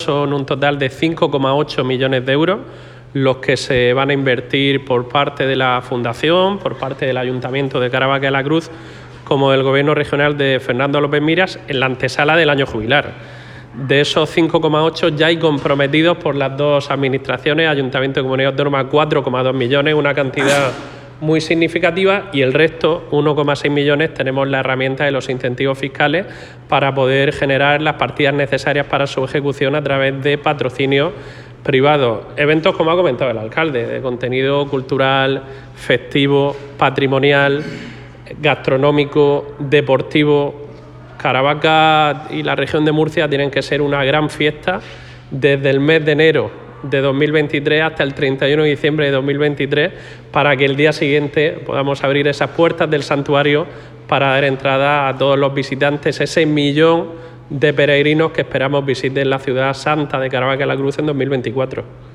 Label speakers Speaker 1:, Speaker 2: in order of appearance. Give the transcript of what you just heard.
Speaker 1: Son un total de 5,8 millones de euros los que se van a invertir por parte de la Fundación, por parte del Ayuntamiento de Caravaca de la Cruz, como del Gobierno regional de Fernando López Miras, en la antesala del año jubilar. De esos 5,8 ya hay comprometidos por las dos administraciones, Ayuntamiento y Comunidad Autónoma, 4,2 millones, una cantidad muy significativa, y el resto, 1,6 millones, tenemos la herramienta de los incentivos fiscales para poder generar las partidas necesarias para su ejecución a través de patrocinios privados. Eventos, como ha comentado el alcalde, de contenido cultural, festivo, patrimonial, gastronómico, deportivo. Caravaca y la región de Murcia tienen que ser una gran fiesta desde el mes de enero de 2023 hasta el 31 de diciembre de 2023, para que el día siguiente podamos abrir esas puertas del santuario para dar entrada a todos los visitantes, ese 1 millón de peregrinos que esperamos visiten la ciudad santa de Caravaca de la Cruz en 2024.